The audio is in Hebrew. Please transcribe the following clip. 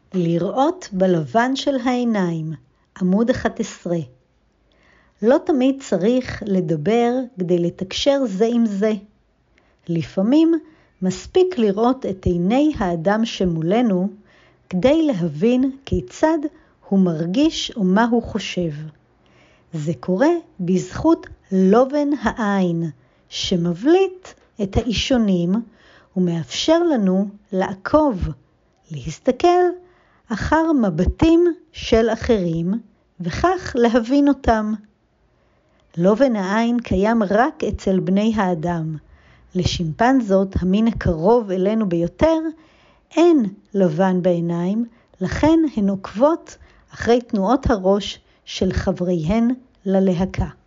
לראות בלבן של העיניים, עמוד 11. לא תמיד צריך לדבר כדי לתקשר זה עם זה. לפעמים מספיק לראות את עיני האדם שמולנו כדי להבין כיצד הוא מרגיש ומה הוא חושב. זה קורה בזכות לובן העין שמבליט את האישונים ומאפשר לנו לעקוב, להסתכל אחר מבטים של אחרים וכך להבין אותם. לובן העין קיים רק אצל בני האדם. לשימפנזות, המין הקרוב אלינו ביותר, אין לבן בעיניים, לכן הן עוקבות אחרי תנועות הראש של חבריהן ללהקה.